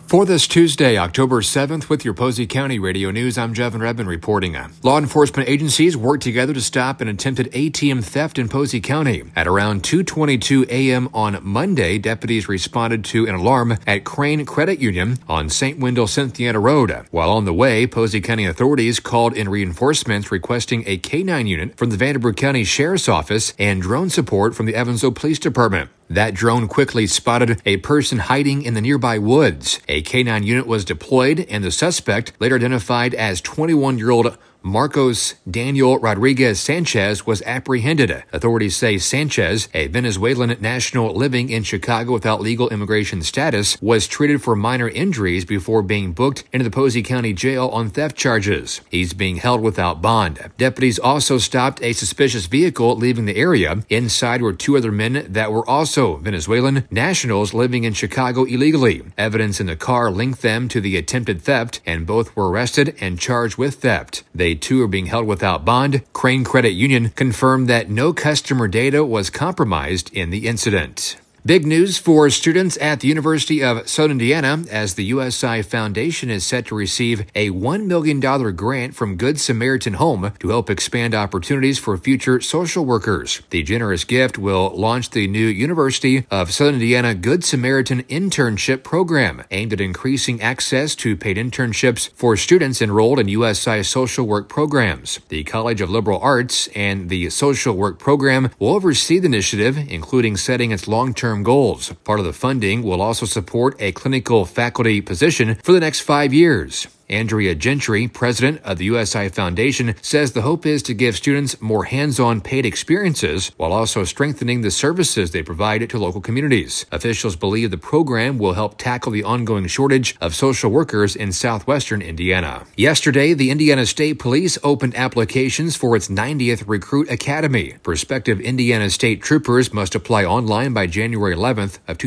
For this Tuesday, October 7th, with your Posey County Radio News, I'm Jevin Redman reporting. Law enforcement agencies worked together to stop an attempted ATM theft in Posey County. At around 2:22 a.m. on Monday, deputies responded to an alarm at Crane Credit Union on St. Wendell-Cynthiana Road. While on the way, Posey County authorities called in reinforcements requesting a K-9 unit from the Vanderburgh County Sheriff's Office and drone support from the Evansville Police Department. That drone quickly spotted a person hiding in the nearby woods. A K-9 unit was deployed, and the suspect, later identified as 21-year-old Marcos Daniel Rodriguez Sanchez, was apprehended. Authorities say Sanchez, a Venezuelan national living in Chicago without legal immigration status, was treated for minor injuries before being booked into the Posey County Jail on theft charges. He's being held without bond. Deputies also stopped a suspicious vehicle leaving the area. Inside were two other men that were also Venezuelan nationals living in Chicago illegally. Evidence in the car linked them to the attempted theft, and both were arrested and charged with theft. They too are being held without bond. Crane Credit Union confirmed that no customer data was compromised in the incident. Big news for students at the University of Southern Indiana, as the USI Foundation is set to receive a $1 million grant from Good Samaritan Home to help expand opportunities for future social workers. The generous gift will launch the new University of Southern Indiana Good Samaritan Internship Program, aimed at increasing access to paid internships for students enrolled in USI social work programs. The College of Liberal Arts and the Social Work Program will oversee the initiative, including setting its long-term goals. Part of the funding will also support a clinical faculty position for the next 5 years. Andrea Gentry, president of the USI Foundation, says the hope is to give students more hands-on paid experiences while also strengthening the services they provide to local communities. Officials believe the program will help tackle the ongoing shortage of social workers in southwestern Indiana. Yesterday, the Indiana State Police opened applications for its 90th Recruit Academy. Prospective Indiana State Troopers must apply online by January 11th of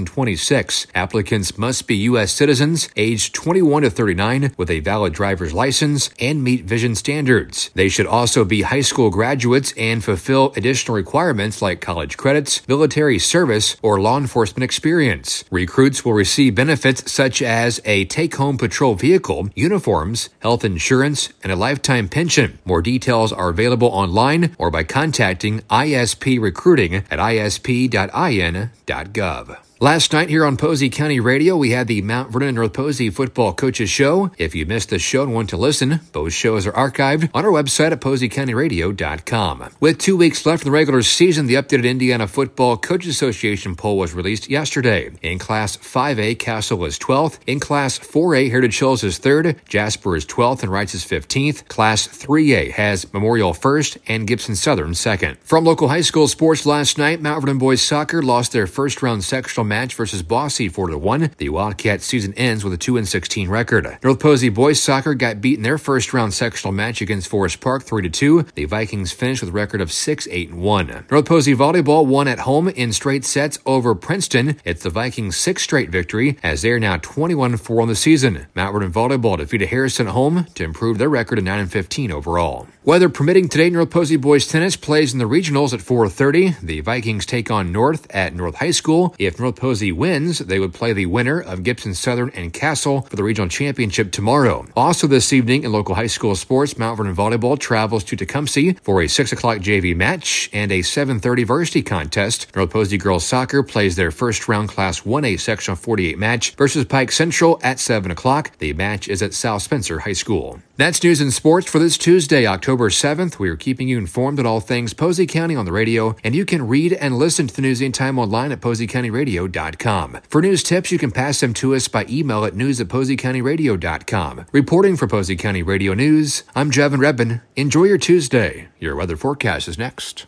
2026. Applicants must be U.S. citizens aged 21 to 39 with a valid driver's license and meet vision standards. They should also be high school graduates and fulfill additional requirements like college credits, military service, or law enforcement experience. Recruits will receive benefits such as a take-home patrol vehicle, uniforms, health insurance, and a lifetime pension. More details are available online or by contacting ISP Recruiting at isp.in.gov. Last night here on Posey County Radio, we had the Mount Vernon and North Posey Football Coaches Show. If you missed the show and want to listen, both shows are archived on our website at poseycountyradio.com. With 2 weeks left in the regular season, the updated Indiana Football Coaches Association poll was released yesterday. In Class 5A, Castle is 12th. In Class 4A, Heritage Hills is 3rd. Jasper is 12th and Wrights is 15th. Class 3A has Memorial 1st and Gibson Southern 2nd. From local high school sports last night, Mount Vernon boys soccer lost their first-round sectional match versus Boise 4-1. The Wildcats season ends with a 2-16 record. North Posey boys soccer got beat in their first-round sectional match against Forest Park 3-2. The Vikings finished with a record of 6-8-1. North Posey volleyball won at home in straight sets over Princeton. It's the Vikings' 6th straight victory, as they are now 21-4 on the season. Mount Vernon volleyball defeated Harrison at home to improve their record to 9-15 overall. Weather permitting, today North Posey boys tennis plays in the regionals at 4:30. The Vikings take on North at North High School. If North Posey wins, they would play the winner of Gibson Southern and Castle for the regional championship tomorrow. Also this evening in local high school sports, Mount Vernon volleyball travels to Tecumseh for a 6 o'clock JV match and a 7:30 varsity contest. North Posey girls soccer plays their first round Class 1A Sectional 48 match versus Pike Central at 7 o'clock. The match is at South Spencer High School. That's news and sports for this Tuesday, October 7th. We are keeping you informed on all things Posey County on the radio, and you can read and listen to the news anytime online at poseycountyradio.com. For news tips, you can pass them to us by email at news@poseycountyradio.com. Reporting for Posey County Radio News, I'm Jevin Redman. Enjoy your Tuesday. Your weather forecast is next.